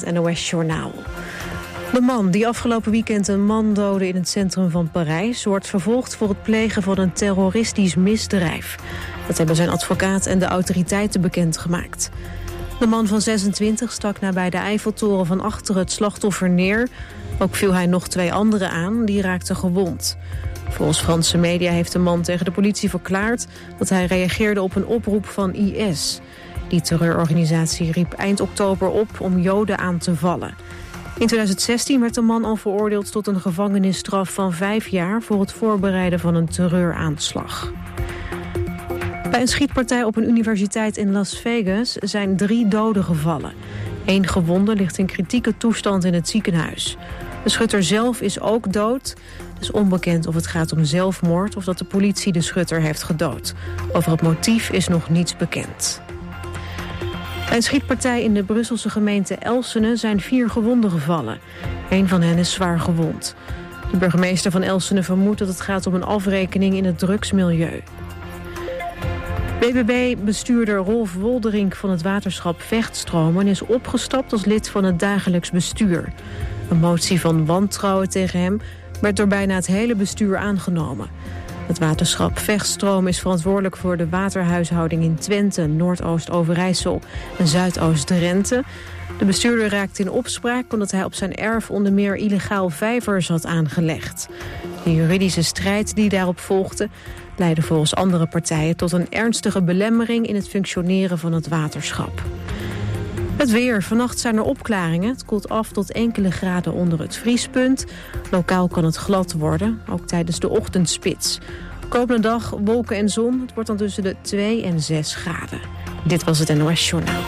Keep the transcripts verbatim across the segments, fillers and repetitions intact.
het N O S-journaal. De man die afgelopen weekend een man doodde in het centrum van Parijs wordt vervolgd voor het plegen van een terroristisch misdrijf. Dat hebben zijn advocaat en de autoriteiten bekendgemaakt. De man van zesentwintig stak nabij de Eiffeltoren van achter het slachtoffer neer. Ook viel hij nog twee anderen aan, die raakten gewond. Volgens Franse media heeft de man tegen de politie verklaard dat hij reageerde op een oproep van I S. Die terreurorganisatie riep eind oktober op om Joden aan te vallen. In tweeduizend zestien werd de man al veroordeeld tot een gevangenisstraf van vijf jaar voor het voorbereiden van een terreuraanslag. Bij een schietpartij op een universiteit in Las Vegas zijn drie doden gevallen. Eén gewonde ligt in kritieke toestand in het ziekenhuis. De schutter zelf is ook dood. Het is onbekend of het gaat om zelfmoord of dat de politie de schutter heeft gedood. Over het motief is nog niets bekend. Bij een schietpartij in de Brusselse gemeente Elsene zijn vier gewonden gevallen. Eén van hen is zwaar gewond. De burgemeester van Elsene vermoedt dat het gaat om een afrekening in het drugsmilieu. B B B-bestuurder Rolf Wolderink van het waterschap Vechtstromen is opgestapt als lid van het dagelijks bestuur. Een motie van wantrouwen tegen hem werd door bijna het hele bestuur aangenomen. Het waterschap Vechtstroom is verantwoordelijk voor de waterhuishouding in Twente, Noordoost-Overijssel en Zuidoost-Drenthe. De bestuurder raakte in opspraak omdat hij op zijn erf onder meer illegaal vijvers had aangelegd. De juridische strijd die daarop volgde leidde volgens andere partijen tot een ernstige belemmering in het functioneren van het waterschap. Het weer. Vannacht zijn er opklaringen. Het koelt af tot enkele graden onder het vriespunt. Lokaal kan het glad worden, ook tijdens de ochtendspits. Komende dag wolken en zon. Het wordt dan tussen de twee en zes graden. Dit was het N O S-journaal.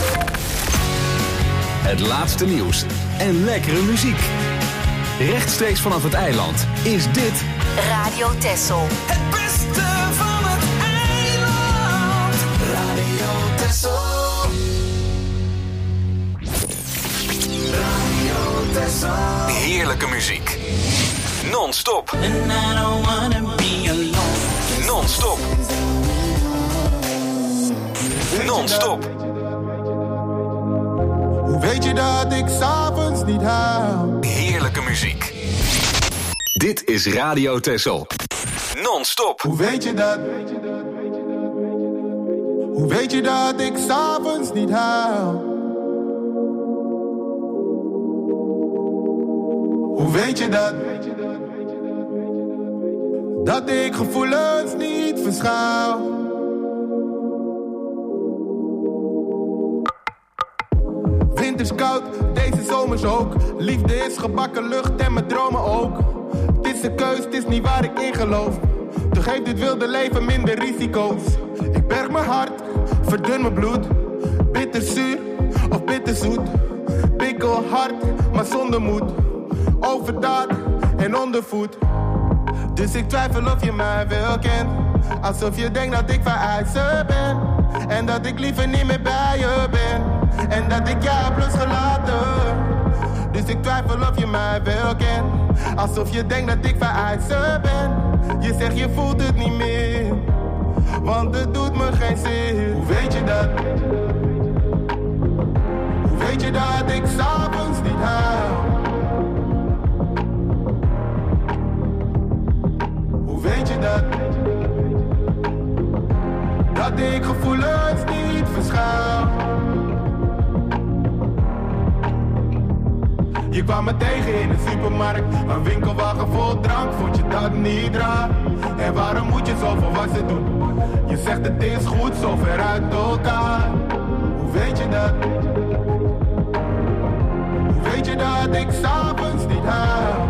Het laatste nieuws en lekkere muziek. Rechtstreeks vanaf het eiland is dit Radio Texel. Het beste van het eiland. Radio Texel. Radio Texel. heerlijke muziek. Non-stop. And I don't wanna be alone. Non-stop. Non-stop. Hoe weet je dat ik 's avonds niet huil? Heerlijke muziek. Dit is Radio Texel. Non-stop. Hoe weet je dat? Hoe weet je dat ik 's avonds niet huil? Hoe weet je dat? Dat ik gevoelens niet verschuil. Winters koud, deze zomers ook. Liefde is gebakken lucht en mijn dromen ook. Het is een keus, het is niet waar ik in geloof. Toch heeft dit wilde leven minder risico's. Ik berg mijn hart, verdun mijn bloed. Bitterzuur of bitterzoet. Pikkel hard, maar zonder moed. Overdaad en ondervoed. Dus ik twijfel of je mij wel kent. Alsof je denkt dat ik vereisen ben. En dat ik liever niet meer bij je ben. En dat ik jou heb losgelaten. Dus ik twijfel of je mij wel kent. Alsof je denkt dat ik vereisen ben. Je zegt je voelt het niet meer. Want het doet me geen zin. Hoe weet je dat? Hoe weet je dat ik 's avonds niet huil? Hoe weet je dat? Dat ik gevoelens niet verschuil. Je kwam me tegen in de supermarkt. Een winkelwagen vol drank, vond je dat niet raar? En waarom moet je zoveel wassen doen? Je zegt het is goed, zo ver uit elkaar. Hoe weet je dat? Hoe weet je dat ik 's avonds niet huil?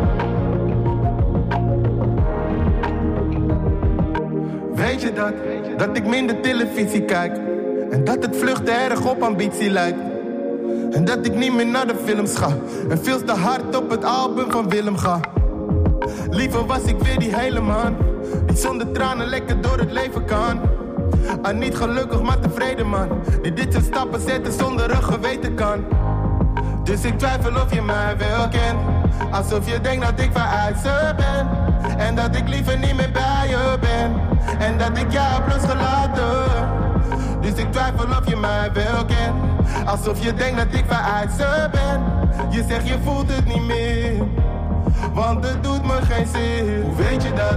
Weet je dat? Dat ik minder televisie kijk. En dat het vluchten erg op ambitie lijkt. En dat ik niet meer naar de films ga. En veel te hard op het album van Willem ga. Liever was ik weer die hele man. Die zonder tranen lekker door het leven kan. Ah, niet gelukkig, maar tevreden man. Die dit soort stappen zetten zonder een geweten kan. Dus ik twijfel of je mij wel kent. Alsof je denkt dat ik vereisen ben. En dat ik liever niet meer bij je ben. En dat ik jou heb losgelaten. Dus ik twijfel of je mij wel kent. Alsof je denkt dat ik vereisen ben. Je zegt je voelt het niet meer, want het doet me geen zin. Hoe weet je dat?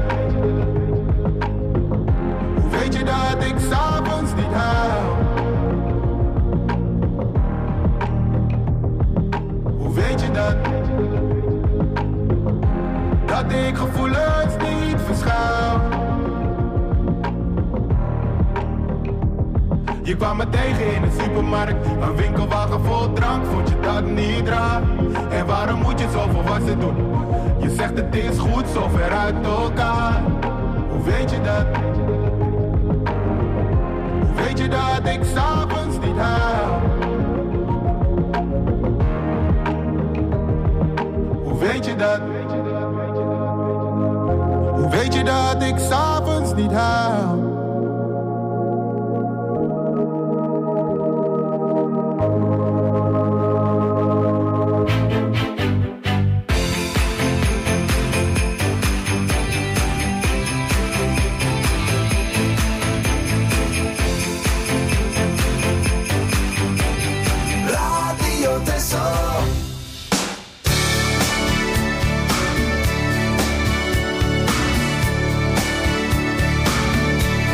Hoe weet je dat ik 's avonds niet huil? Hoe weet je dat? Dat ik gevoelens niet verschuil. Je kwam me tegen in een supermarkt, een winkelwagen vol drank, vond je dat niet raar? En waarom moet je zo volwassen doen? Je zegt het is goed, zo ver uit elkaar. Hoe weet je dat? Hoe weet je dat ik 's avonds niet huil? Hoe weet je dat? Hoe weet je dat ik 's avonds niet huil? Radio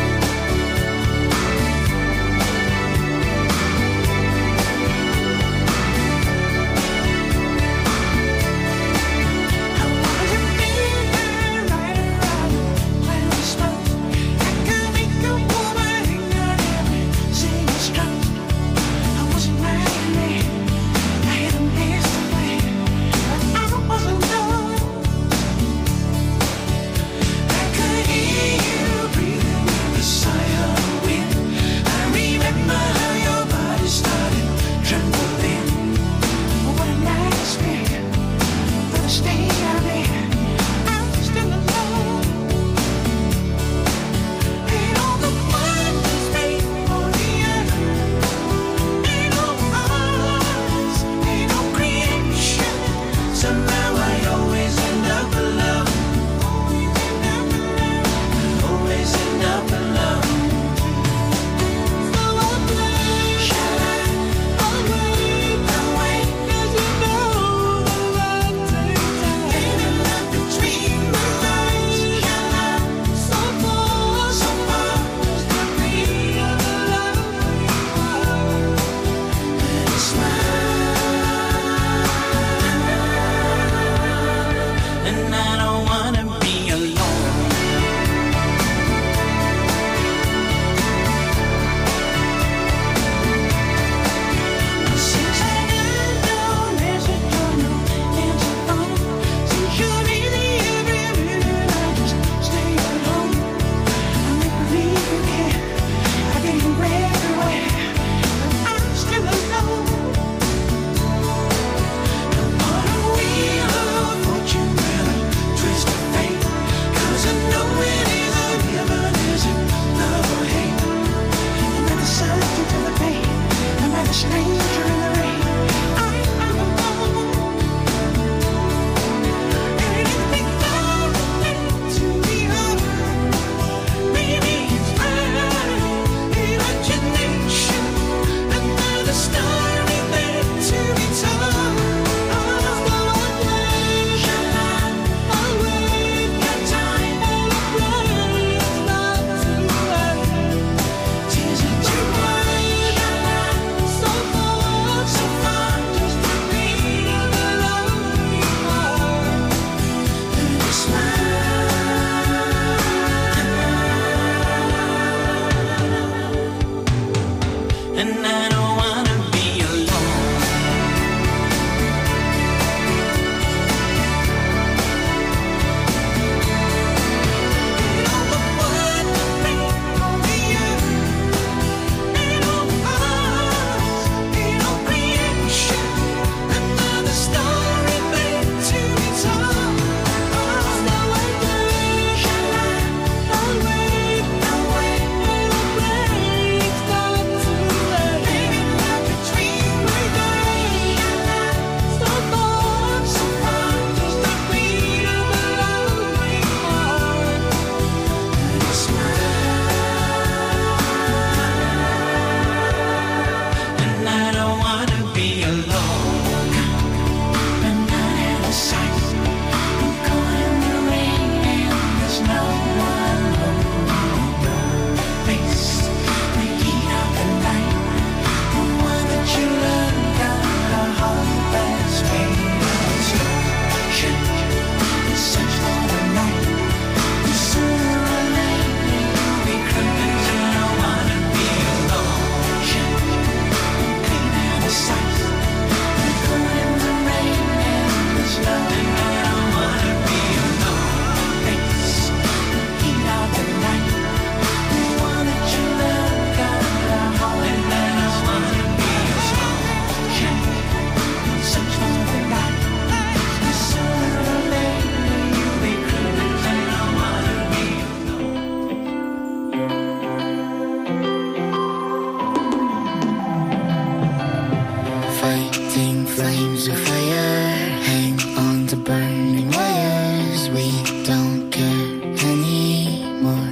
fire, hang on to burning wires. We don't care anymore.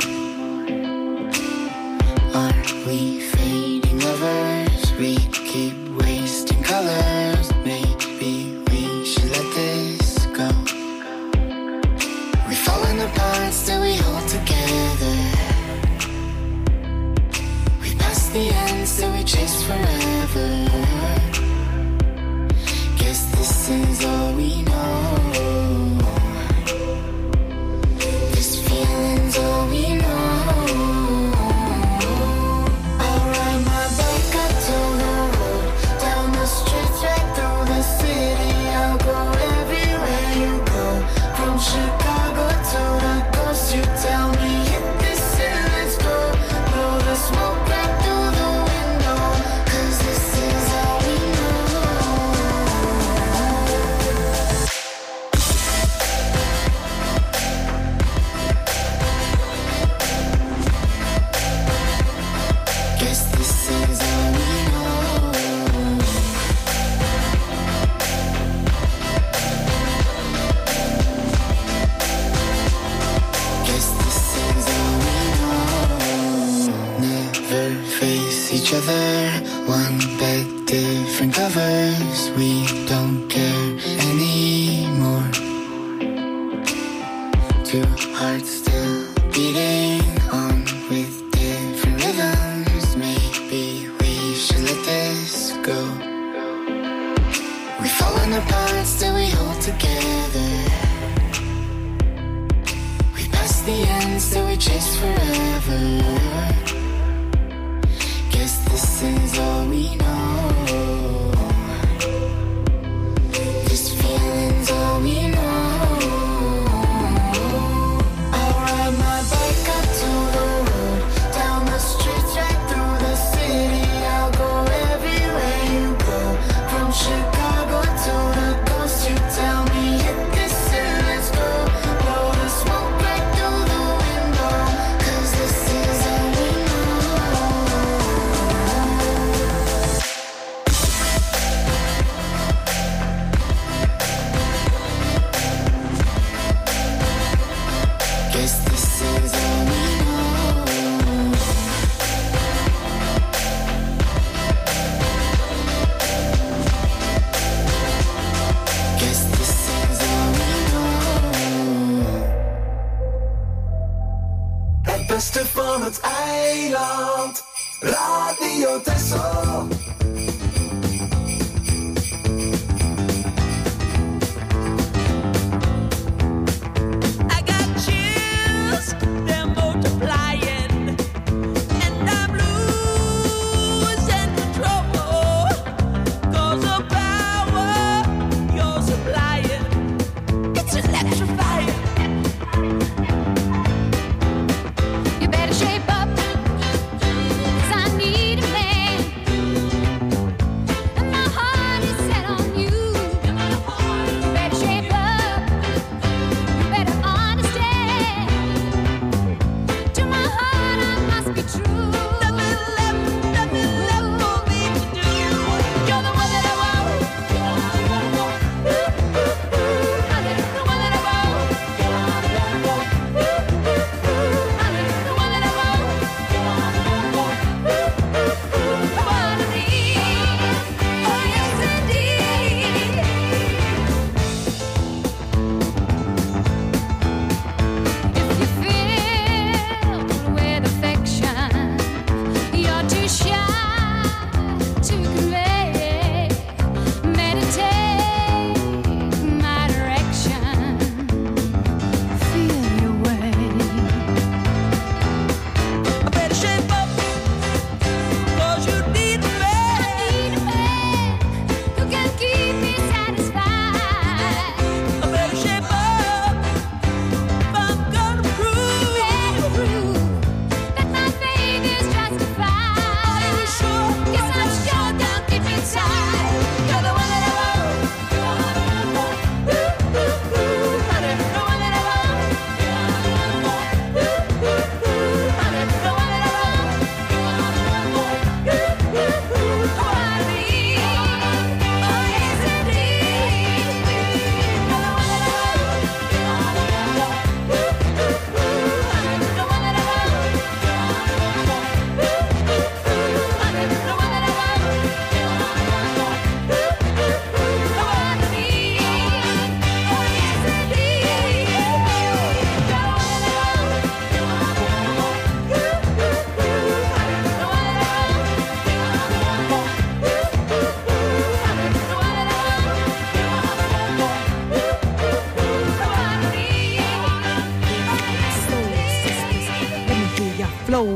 Are we fading lovers? We keep wasting colors. Maybe we should let this go. We're falling apart, still we hold together. We pass the end, still we chase forever. Guess this is all we know. This feeling's all we know. I'll ride my bike up to the road, down the streets, right through the city. I'll go everywhere you go, from Chicago to the coast. You tell me hit this and let's go, blow the smoke right through the window, 'cause this is all we know. Guess this is all we know. Guess this is all we know. Never face each other, one bed, different covers. We don't care anymore. Two hearts still beating on with different rhythms. Maybe we should let this go. We're falling apart, still we hold together. We pass the end, still we chase forever. Guess this is all we know. This feeling's all we know. I'll ride my bike up to the road, down the streets, right through the city. I'll go everywhere you go, from Chicago to the coast. You tell me hit this and let's go, blow the smoke right through the window, 'cause this is all we know. Guess this is all we know. Guess this is all we know. Het beste van het eiland. Radio Texel. I got chills, they're multiplying, and I'm losing control. 'Cause the power you're supplying, it's electrifying. You better shape up, 'cause I need a man.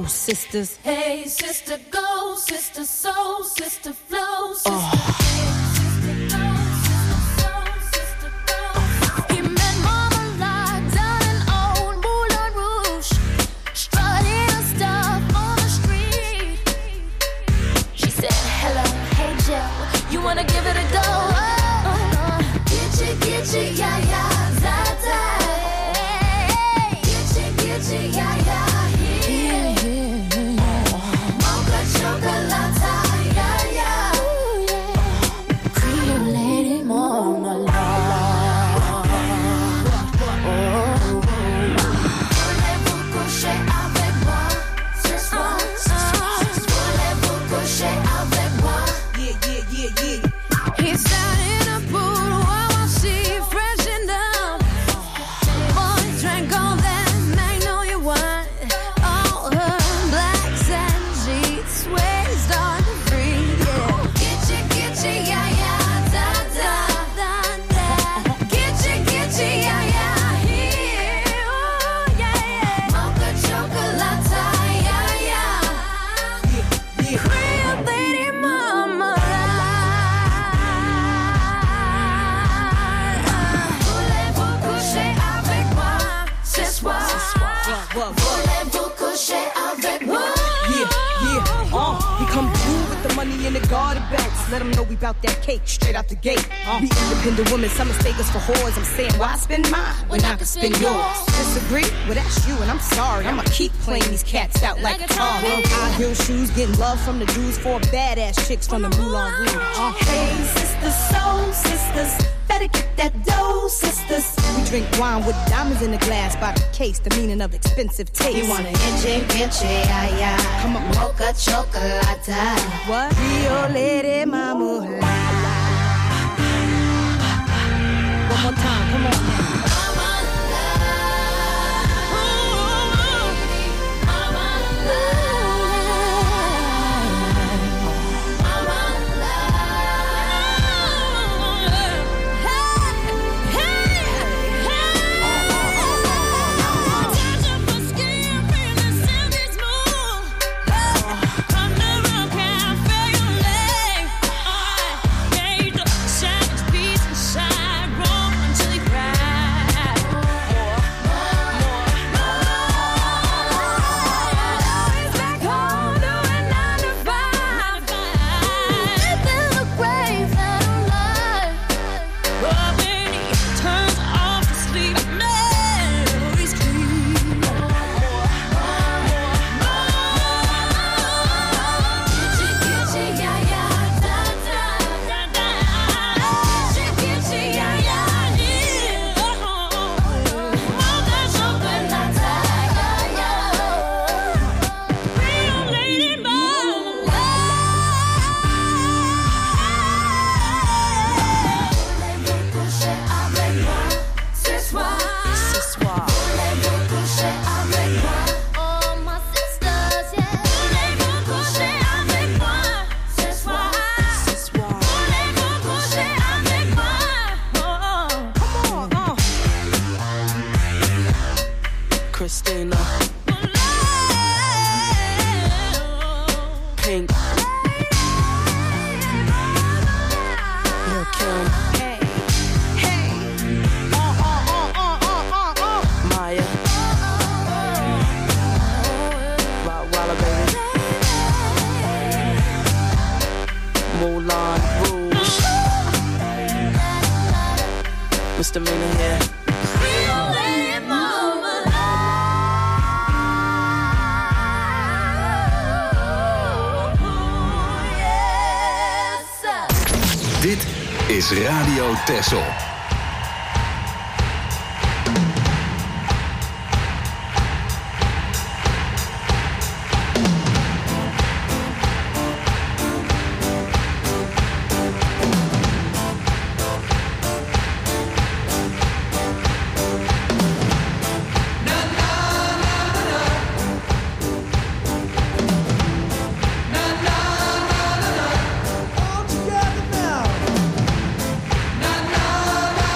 go, sisters. Hey, sister, go, sister, soul, sister, flow, sister. Oh. Wanna give it a go? Oh, uh, Gitchy, gitchy, yeah, yeah, zata. Gitchy, gitchy, yeah, yeah, yeah. Mocha chocolate, yeah, yeah. Cream lady, mama, voulez-vous coucher avec moi ce soir? Voulez-vous coucher avec moi? He's down in a pool, I want to see freshened up. Boy, drank all that magnolia wine. All her blacks and sheets, waist on the free, yeah. Gitchy, gitchy, yeah, yeah, da, da, da, da. Gitchy, gitchy, yeah, yeah, here, oh, yeah, yeah. Mocha chocolate, yeah, yeah. Real lady mama. Voulez-vous coucher avec moi? Yeah, yeah, uh, we come through with the money in the garter belts. Let them know we bout that cake straight out the gate. Uh, we independent women, some mistake us for whores. I'm saying, why spend mine when I can spend yours? Disagree? Well, that's you, and I'm sorry. I'ma keep playing these cats out like a tar. High heel shoes, getting love from the dudes, four badass chicks from the Moulin Rouge. Uh, Hey, sisters, soul sisters, better get that dough, sisters. we drink wine with diamonds in the glass by the case, the meaning of expensive taste. You wanna itchy, itchy, yeah, yeah. Come on. Mocha chocolate. What? Rio Lady Mama. One more time, come on now. Christina, Pink, Lil' Kim, Hey, hey, uh, uh, uh, uh, uh, uh. Maya, Rottweiler baby, Moulin Rouge, Misdemeanor here. Dit is Radio Texel. All together now.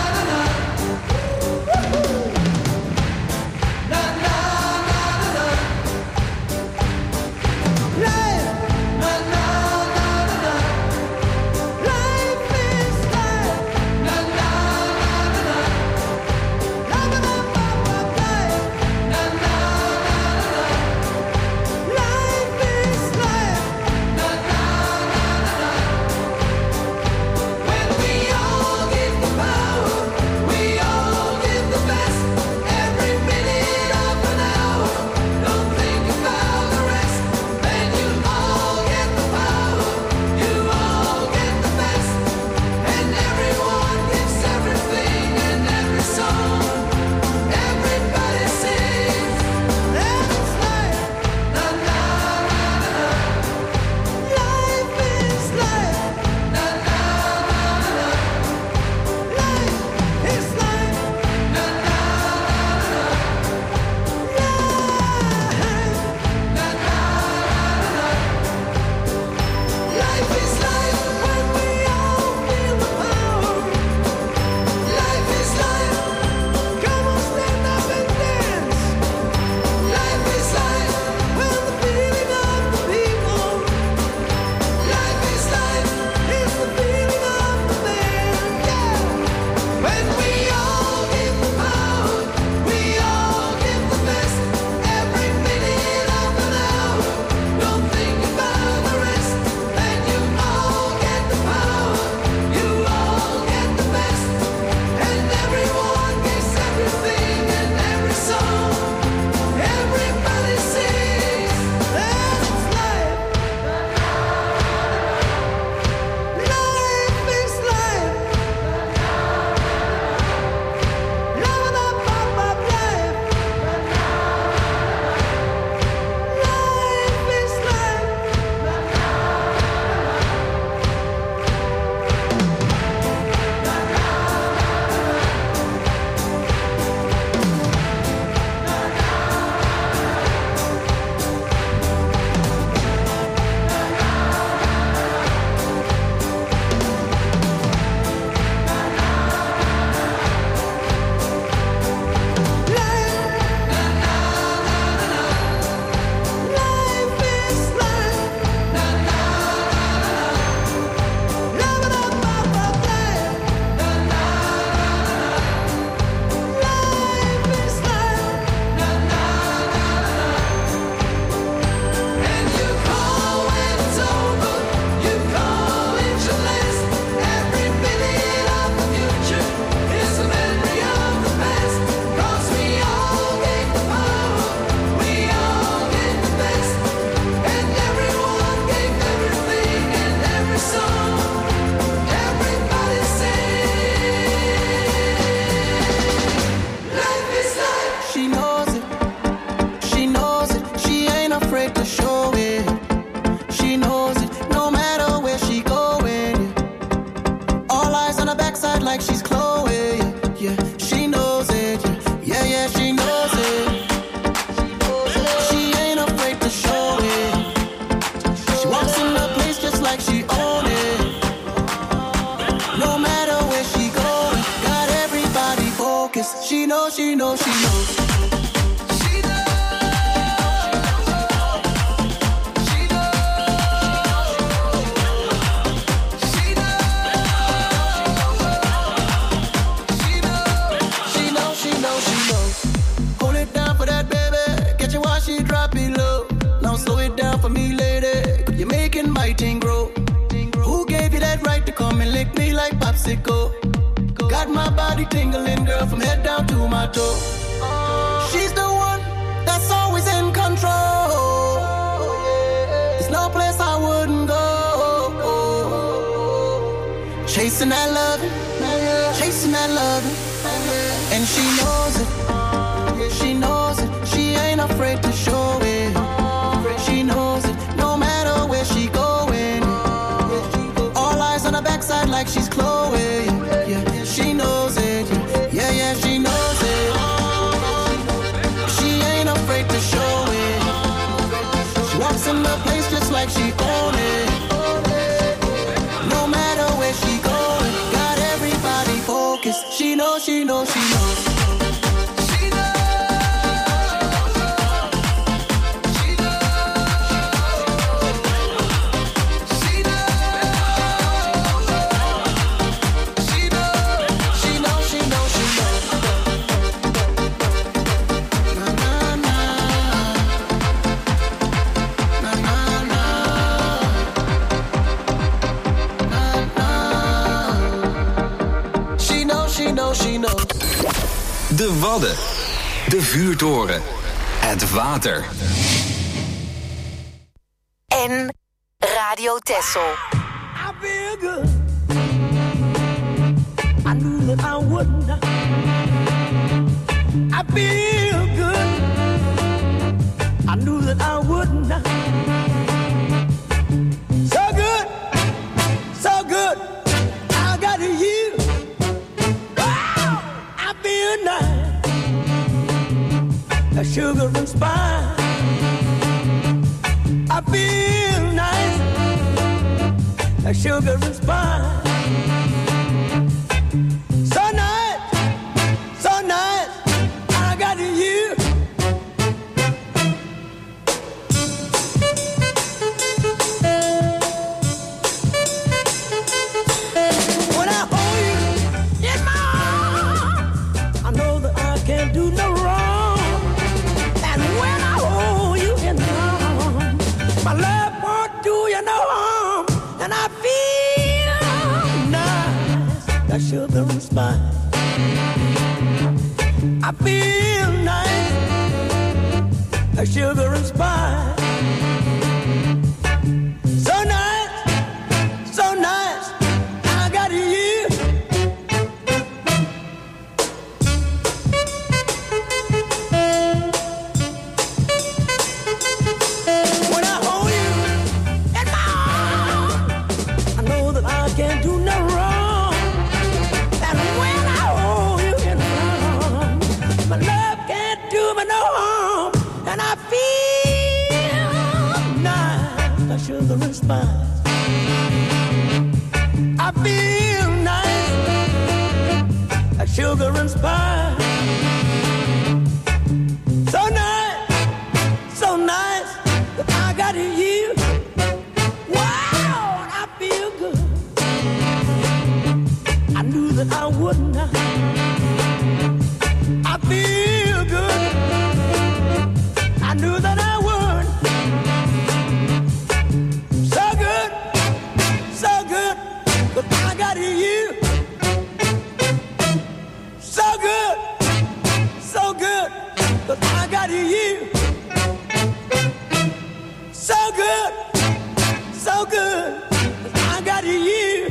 When we all give the power, we all give the best. Every minute of an hour, don't think about the rest. And you all get the power, you all get the best. And everyone gets everything and every song. Everybody sings, that's life. Life is life. Living up up up life. Life is life. Life is life. Living up up up life. Life is life. And you call when it's over, you call it your last. Every minute of the future is a memory of the past. 'Cause we all gave the power, we all gave the best. And everyone gave everything and every song. Everybody sing. Life is life. She knows it, she knows it, she ain't afraid to show it. She knows it, no matter where she going. All eyes on her backside like she's Chloe. Yeah, she knows it, yeah, yeah, yeah, she knows it. She ain't afraid to show it. She walks in the place just like she own it. No matter where she going, got everybody focused. She knows, she knows, she knows. She She knows, she knows, she knows. Hold it down for that baby. Catch you while she drop it low. Now slow it down for me, lady. You're making my thing grow. Who gave you that right to come and lick me like popsicle? Got my body tingling, girl, from head down to my toe. She's the one that's always in control. There's no place I wouldn't go. Chasing that love, chasing that love, and she knows it. She knows it. She ain't afraid to show it. She knows it. No matter where she going. All eyes on her backside like she's Chloe. Yeah, she knows it. Yeah, yeah, she knows it. She ain't afraid to show it. She walks in the place just like she own it. No matter where she going, got everybody focused. She knows, she knows, she knows. De Wadden. De Vuurtoren. Het water. En Radio Texel. I feel good. I knew that I wouldn't. I feel good. I knew that I wouldn't. So good, so good. I got you. Wow, I feel nice. A sugar and spice. I feel nice. A sugar and spice. So nice, so nice. I got you. When I hold you in my arms. do no wrong. And when I hold you in my arms, my love won't do you no harm. And I feel nice, like sugar and spice. I feel nice, like sugar and spice. So nice, so nice, I got you. When I hold you in my arms, I know that I can't do no wrong. And when I hold you in my arms, my love can't do me no harm. And I feel nice, like sugar and spice. I feel nice, like sugar and spice. So nice, so nice, that I got you. Wow, I feel good. I knew that I would not. I feel good. I knew that I would. So good, so good, but I got you. So good, so good, but I got you. So good, so good, but I got you.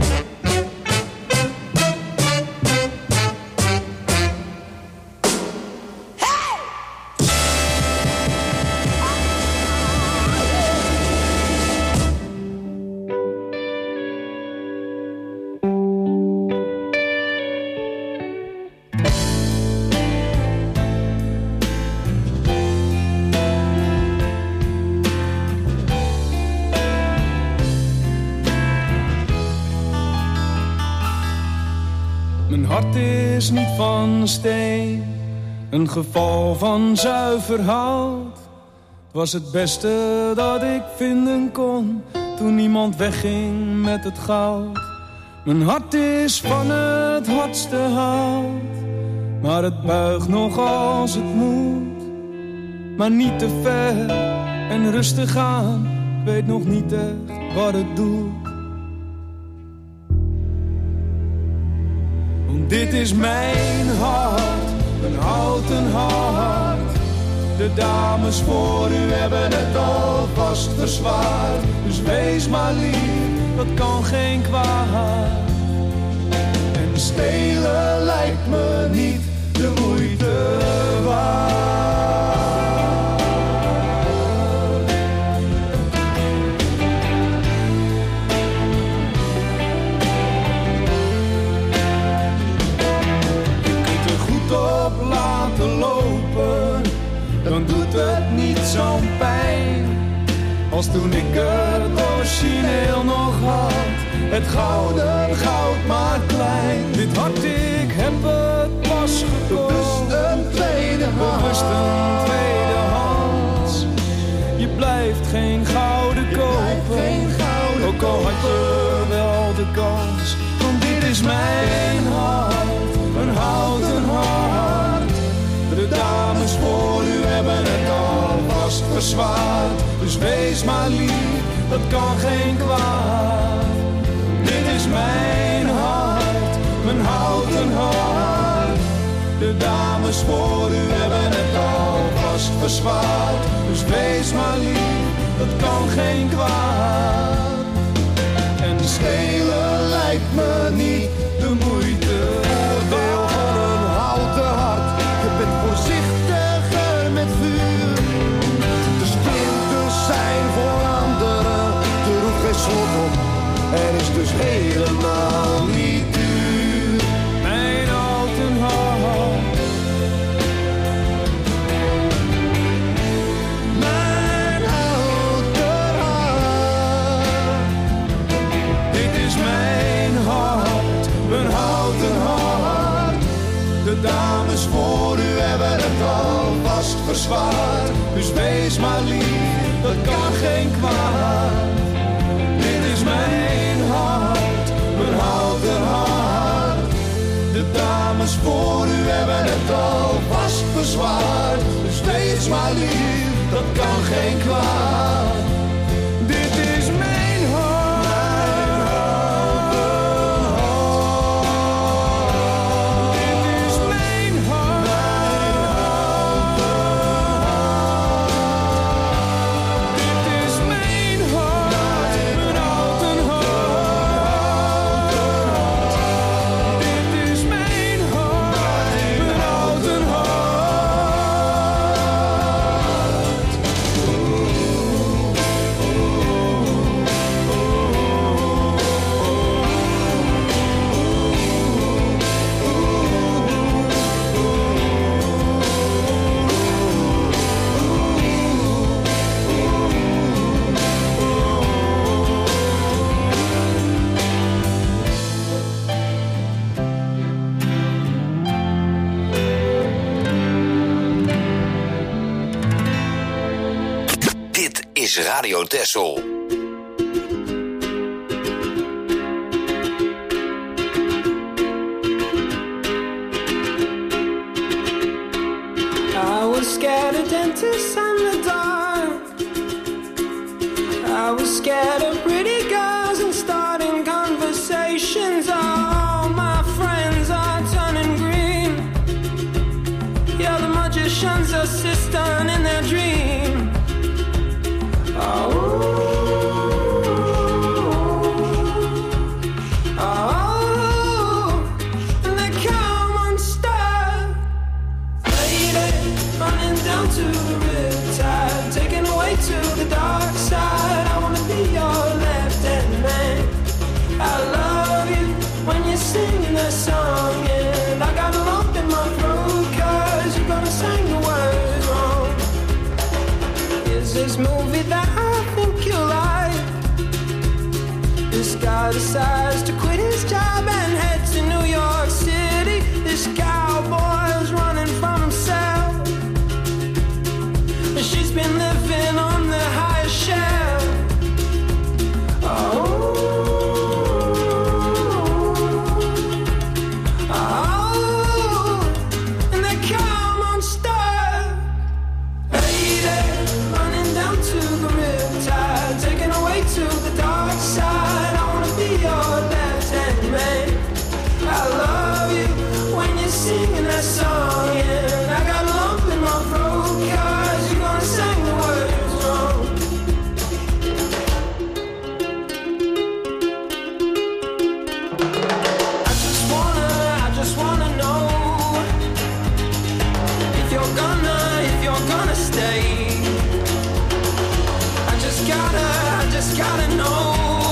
Mijn hart is niet van steen, een geval van zuiver hout. Het was het beste dat ik vinden kon, toen niemand wegging met het goud. Mijn hart is van het hardste hout, maar het buigt nog als het moet. Maar niet te ver en rustig aan, weet nog niet echt wat het doet. Dit is mijn hart, een houten hart. De dames voor u hebben het alvast verzwaard. Dus wees maar lief, dat kan geen kwaad. En stelen lijkt me niet de moeite waard. Op laten lopen, dan doet het niet zo'n pijn als toen ik het origineel nog had. Het gouden goud maar klein. Dit hart, ik heb het pas gekocht. Bewust een tweede hand. Bewust een tweede hand. Je blijft geen gouden kopen, geen gouden ook al had je wel de kans. Want dit is mijn hart, een houten hart. De dames voor u hebben het alvast verzwaard. Dus wees maar lief, dat kan geen kwaad. Dit is mijn hart, mijn houten hart. De dames voor u hebben het alvast verzwaard. Dus wees maar lief, dat kan geen kwaad. En stelen lijkt me niet de moeite waard. Een houten hart, je bent voorzichtiger met vuur. De splinters zijn voor anderen, er hoeft geen slot op. Er is dus helemaal niet duur. Mijn houten hart. Mijn houten hart. Dit is mijn hart, mijn houten hart. De dames voor u hebben het alvast verzwaard. Dus wees maar lief, dat kan geen kwaad. Dit is mijn hart, mijn houten hart. De dames dames voor u hebben het al vast bezwaard. Dus wees maar lief, dat kan geen kwaad. Dit is mijn hart, mijn houten hart. Dit is mijn hart, mijn houten hart. Dit is mijn hart, mijn houten hart. Dit is mijn hart, mijn houten hart. Dit is Radio Texel. I was scared of dentists and the dark. I was scared of pretty girls and starting conversations. All my friends are turning green. Yeah, the magician's assistant in their dream. Oh, oh, and they come unstuck. Lady, running down to the riptide, taken away to the dark side. I wanna be your left-hand man. I love you when you're singing that song, and I got a lump in my throat 'cause you're gonna sing the words wrong. Is this movie that I think you like? This guy decides to quit his job and head to New York City. This cowboy's running from himself, and she's been living on the highest shelf. Oh, oh, and they come unstuck. Lady, running down to the riptide, taken away to the dark side. I wanna be your left-hand man. I love you when you're singing that song, and I got a lump in my throat 'cause you're gonna sing the words wrong. I just wanna, I just wanna know if you're gonna, if you're gonna stay. I just gotta, I just gotta know.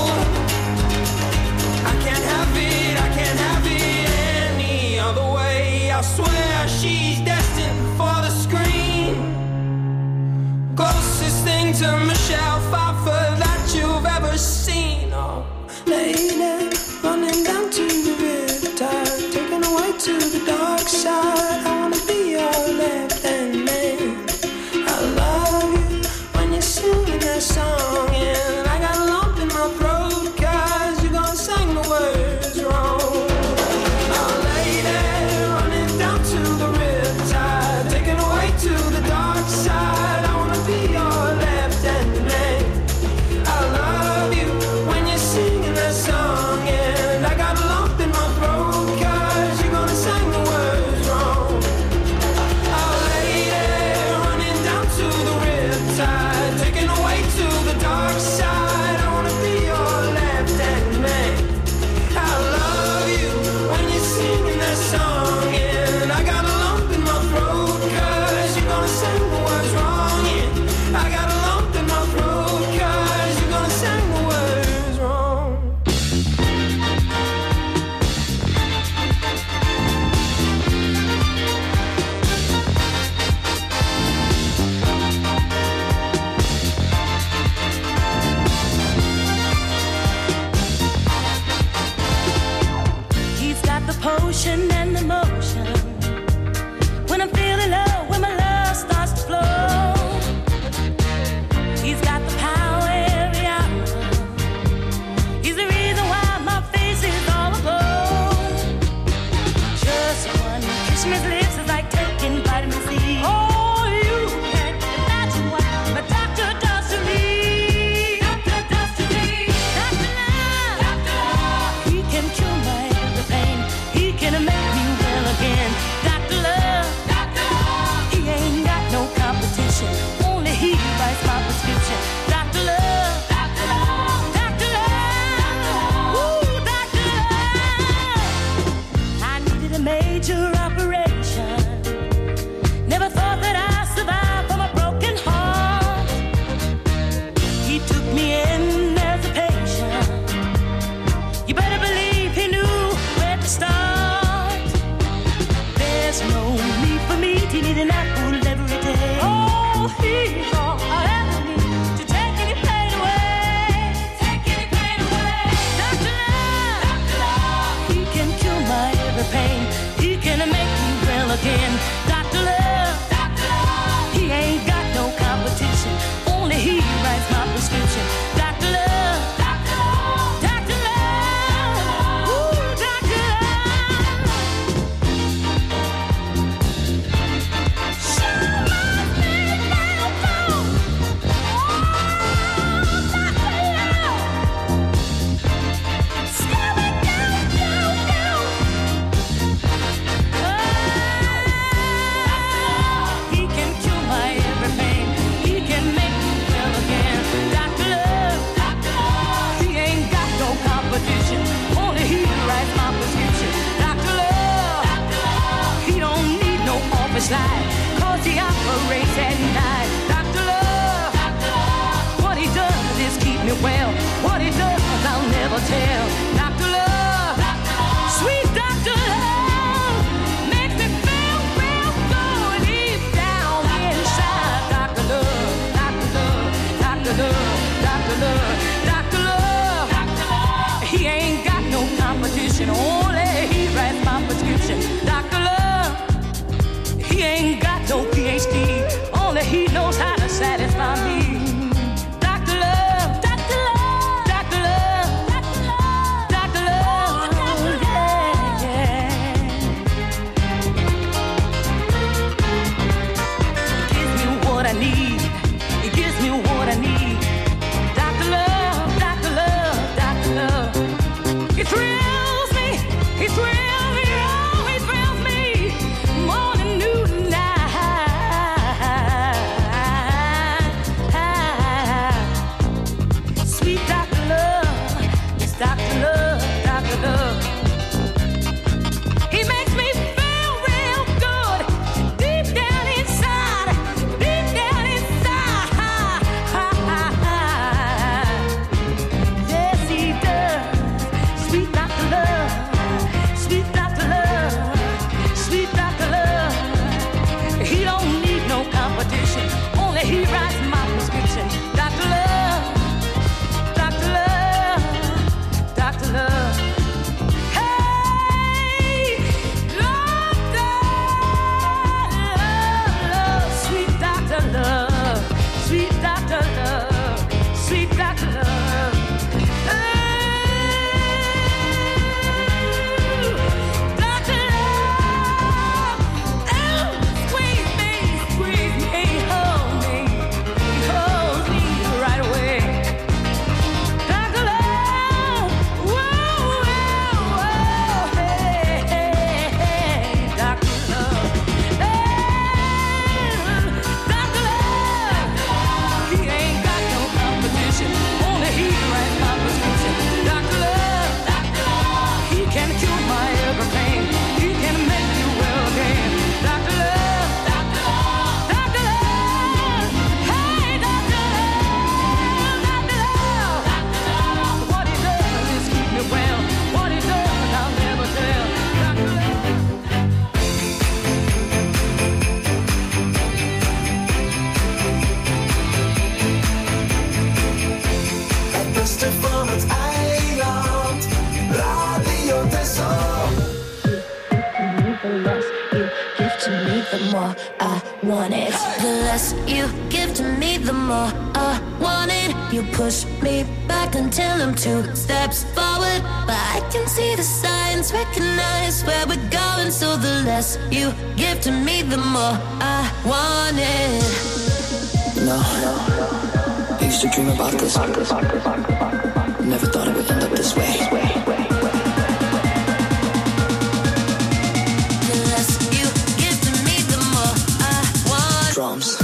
I can't have it, I can't have it any other way. I swear she's destined for the screen. Closest thing to Michelle Pfeiffer that you've ever seen. Oh, lady, running down to the riptide, taken away to the dark side. I wanna be your left-hand man. I love you when you're singing that song, and I got a lump in my throat 'cause you're gonna sing the words wrong. Oh, lady, running down to the riptide, taken away to the dark side. I wanna be your left-hand man. I love you when you're singing that song, and I got a lump in my throat 'cause you're gonna sing the words wrong. Kissing his lips is like taking vitamin C. Oh, you can't imagine what my doctor does to me. Doctor does to me. Doctor Love. Doctor Love. He can cure my every pain. He can make me well again. Doctor Love. Doctor Love. He ain't got no competition. Only he writes my prescription. Doctor Love. Doctor Love. Doctor Love. Ooh, Doctor Love. I needed a major operation. Never thought that I'd survive from a broken heart. He took me in as a patient. You better believe he knew where to start. There's no need for me to need an apple every day. Oh, he's all I ever need to take any pain away. Take any pain away. Doctor Love. Doctor Love. He can cure my every pain. He can make me well again. Doctor Love. Doctor Love. He ain't got no competition. Only he writes my prescription. Doctor Love. Doctor Love. Doctor Love. Ooh, Doctor Love. Show my man now, go. Oh, Doctor Love. Scary down, down, down. He can cure my every pain. He can make me well again. Doctor Love. Doctor Love. He ain't got no competition. Only he writes my prescription. Doctor Love. Doctor Love. He don't need no office light, 'cause he operates at night. Doctor Love. Doctor Love. What he does is keep me well. What he does, I'll never tell. Doctor Love. Doctor Love. Sweet Doctor Love. Makes me feel real good deep down inside. Doctor Love. Doctor Love. Doctor Love. Doctor Love. Doctor Love. Doctor Love. He ain't got no competition. Only he writes my prescription. Doctor Love. He ain't got no P H D. Only he knows how to satisfy me. Doctor Love. Doctor Love. Doctor Love. Doctor Love. Doctor Love. Yeah, yeah. He gives me what I need. He gives me what I need. Doctor Love. Doctor Love. Doctor Love. He thrills me. He thrills me. Oh, he thrills me. Morning, noon, night. Sweet Doctor Love. It's Doctor Love. Doctor Love. He makes me feel real good deep down inside. Deep down inside. Yes, he does. Sweet Doctor Love. Sweet Doctor Love. Sweet Doctor Love. He don't need no competition. Only he writes my prescription. Doctor Love. Doctor Love. Doctor Love. Hey, Doctor Love. Sweet Doctor Love. Sweet Doctor Love. Sweet Doctor Love. Ooh, Doctor Love. Oh, squeeze me, squeeze me, hold me. He holds me right away. Doctor Love. Whoa, whoa, whoa. Hey, hey, hey. Doctor Love. Hey, Doctor Love. He ain't got no competition. Only he writes my prescription. Doctor Love. Doctor Love. He can cure my every pain. He can make you well again. Doctor Love. Doctor Love. Doctor Love. Hey, Doctor Love. Doctor Love. Doctor Love. What he does is keep me well. What he does, I'll never tell. Doctor Love. Het beste van het eiland. Radio Texel. The less you give to me, the more I want it. The less you give to me, the more I want it. You push me back until I'm two steps forward, but I can see the sign signs, recognize where we're going. So the less you give to me, the more I want it. No, I used to dream about this. Never thought it would end up this way. The less you give to me, the more I want. Drums.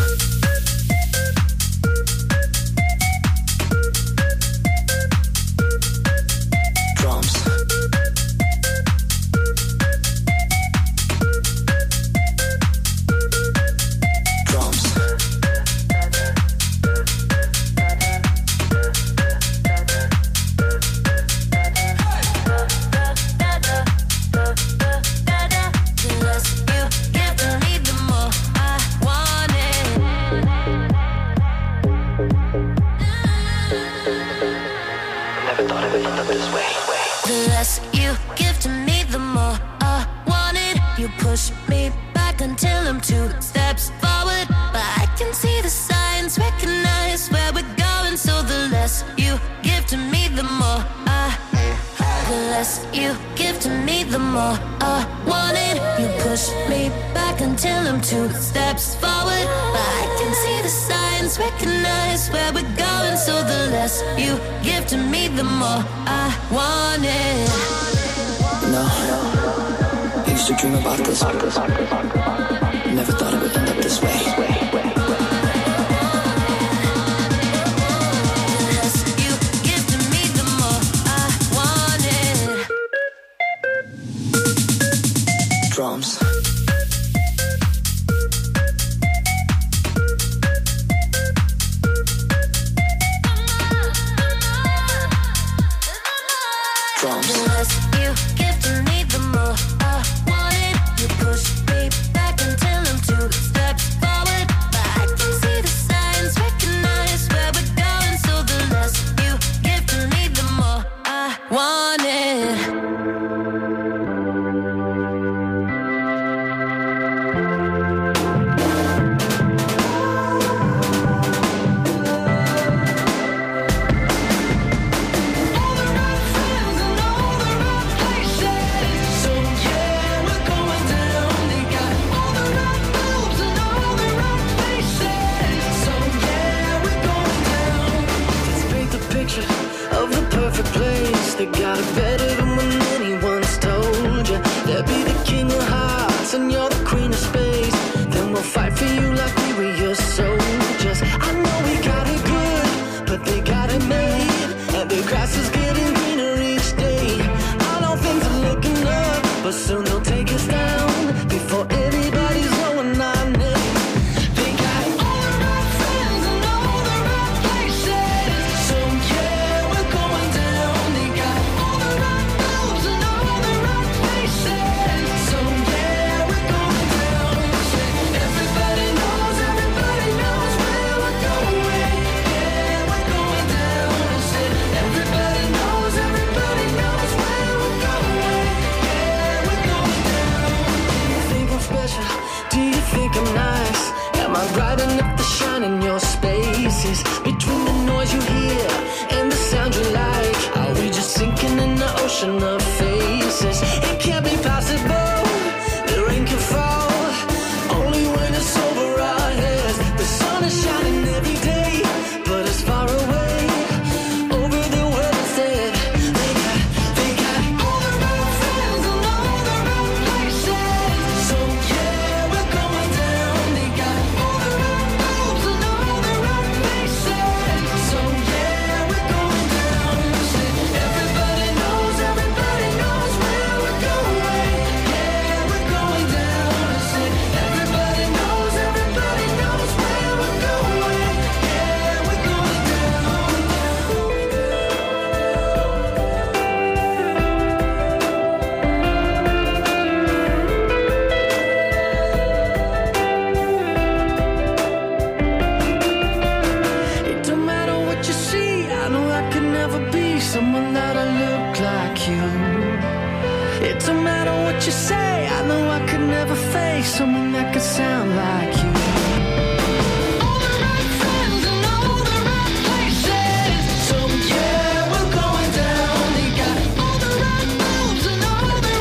You give to me, the more I want it. No, I used to dream about this. Never thought it would end up this way. Drums. So yeah, we're going down. They got all the right moves and all the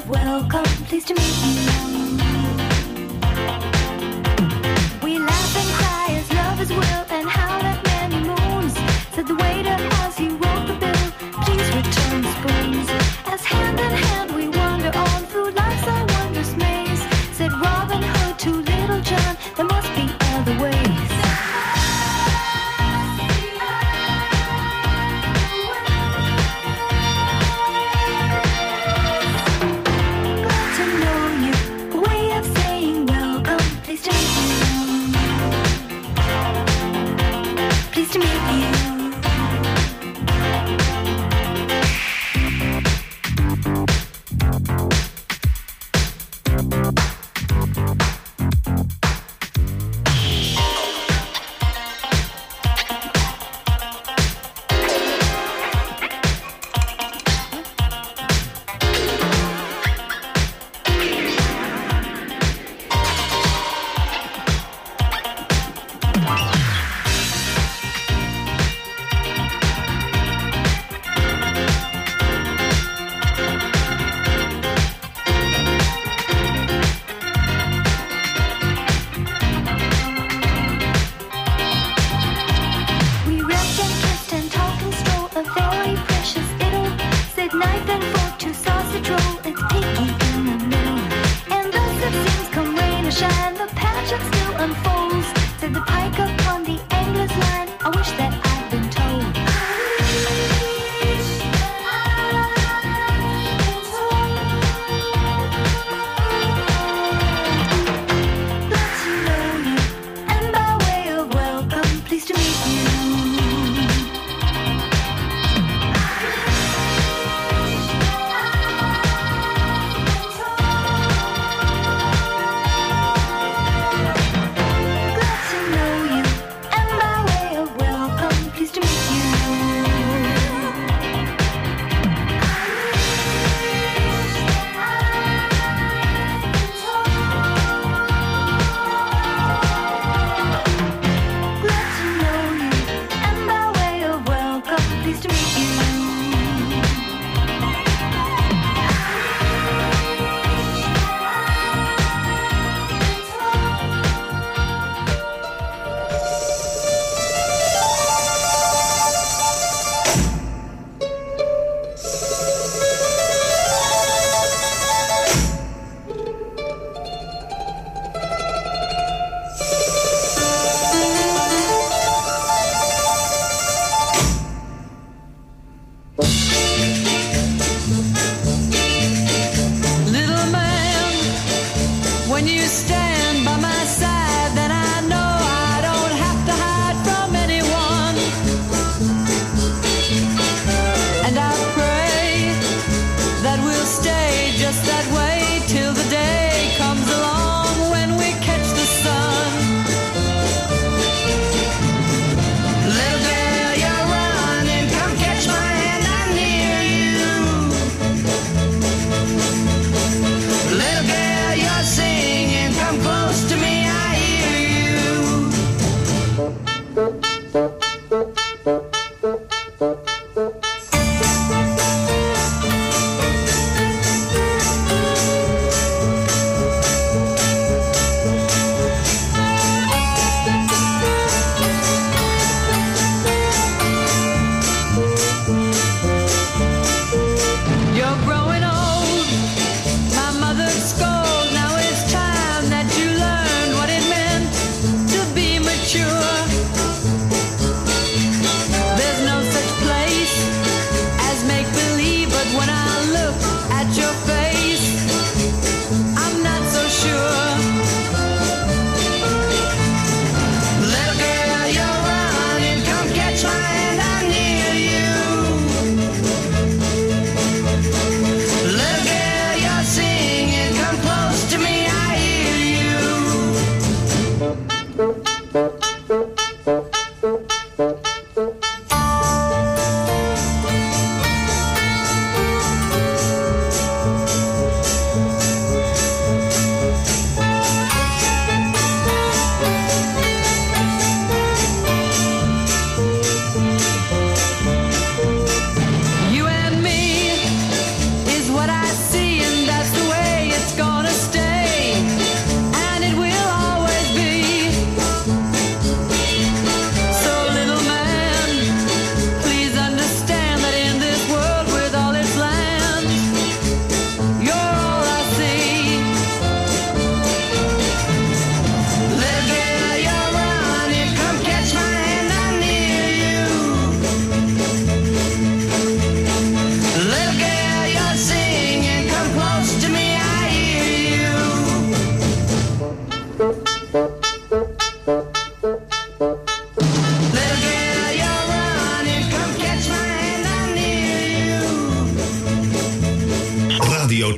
of welcome, pleased to meet you. We laugh and cry as lovers will, and howl at many moons. Said the waiter as he wrote the bill, please return the spoons. As hand in hand we wander on through life's a wondrous maze. Said Robin Hood to Little John, there must be other ways.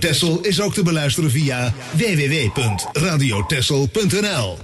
Texel is ook te beluisteren via w w w punt radio texel punt n l.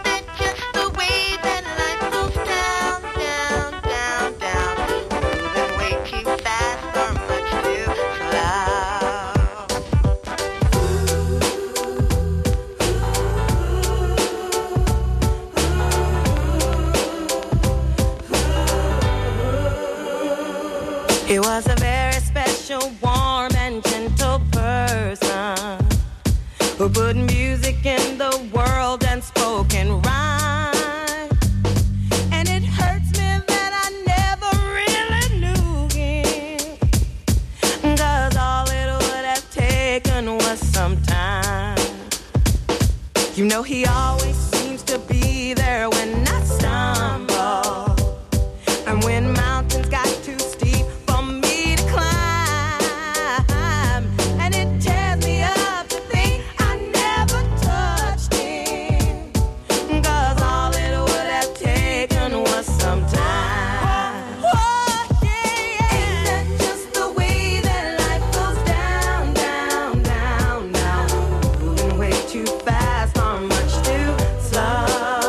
He was a very special, warm and gentle person who put music in the world and spoke in rhyme. And it hurts me that I never really knew him, 'cause all it would have taken was some time. You know he always seems to be there when I stumble, and when mountains got too steep for me to climb, and it tears me up to think I never touched him, 'cause all it would have taken was some time. Oh, yeah, ain't that just the way that life goes down, down, down, down, moving way too fast or much too slow.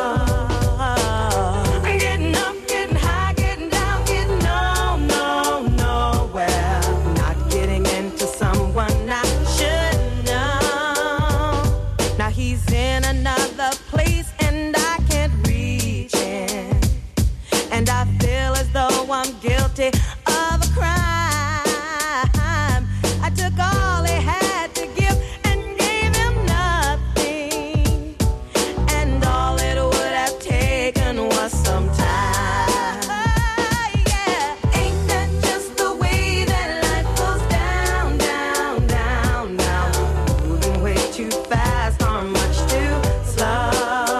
I'm getting up, getting high, getting down, getting no, no, nowhere. Not getting into someone I should know. Now he's in another place and I can't reach him, and I feel as though I'm guilty of a crime. I took all he had to give and gave him nothing, and all it would have taken was some time. Yeah, ain't that just the way that life goes down, down, down, down, moving way too fast or much too slow.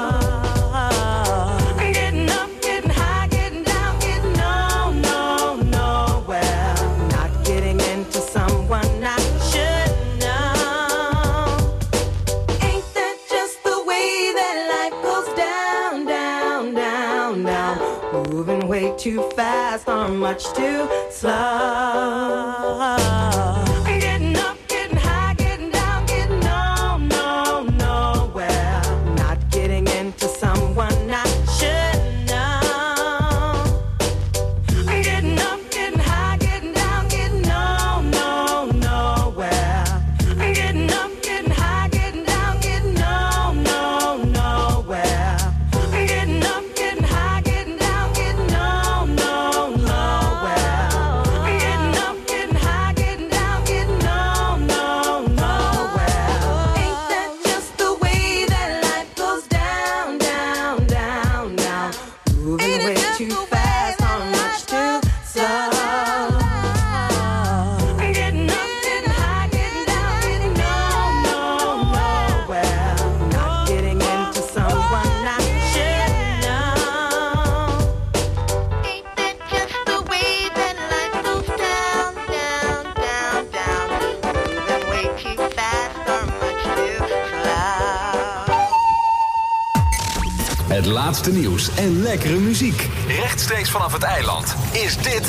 I'm getting up, getting high, getting down, getting no, no, nowhere. Not getting into someone I should know. Ain't that just the way that life goes down, down, down, down, moving way too fast or much too slow. I'm getting up, getting high, getting down, getting no, no, nowhere. Not getting into someone I should know. I'm getting up, getting high, getting down, getting no, no, nowhere. I'm getting up, getting high, getting down, getting no, no, nowhere. I'm getting up, getting high, getting down, getting no, no, nowhere. I'm getting up, getting high, getting down, getting no, no, nowhere. Ain't that just the way that life goes down, down, down, down, moving way too fast or much too slow. I'm getting up, getting high, getting down, getting no, no, nowhere. Not getting into someone I should know. Ain't that just the way that life goes down, down, down, down, moving way too fast or much too slow. Het laatste nieuws en lekkere muziek. Rechtstreeks vanaf het eiland is dit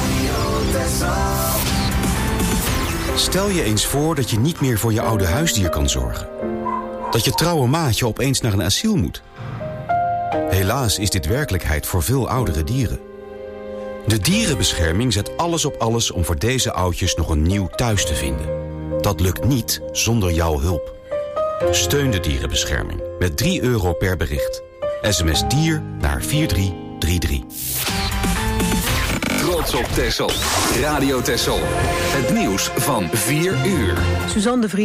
Stel je eens voor dat je niet meer voor je oude huisdier kan zorgen. Dat je trouwe maatje opeens naar een asiel moet. Helaas is dit werkelijkheid voor veel oudere dieren. De dierenbescherming zet alles op alles om voor deze oudjes nog een nieuw thuis te vinden. Dat lukt niet zonder jouw hulp. Steun de dierenbescherming met drie euro per bericht. S M S dier naar vier drie drie drie. Trots op Texel. Radio Texel. Het nieuws van vier uur. Suzanne de Vries.